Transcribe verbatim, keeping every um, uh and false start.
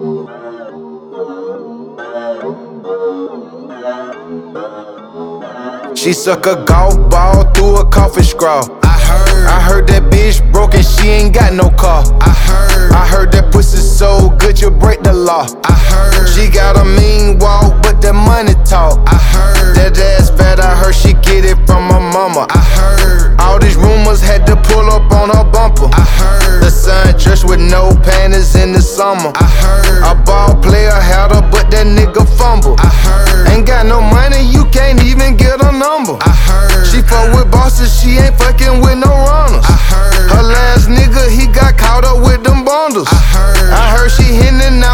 She suck a golf ball through a coffee straw. I heard, I heard that bitch broke and she ain't got no car. I heard, I heard that pussy so good you break the law. I heard, She got a mean walk, but that money talk. I heard, That ass fat, I heard she get it from her mama. I heard, All these rumors had to pull up on her bumper. I heard, The sun dressed with no panties in the summer. I heard, A ball player had her, but that nigga fumble. I heard, Ain't got no money, you can't even get a number. I heard, She fuck with bosses, she ain't fucking with no runners. I heard, Her last nigga, he got caught up with them bundles. I heard, I heard she hitting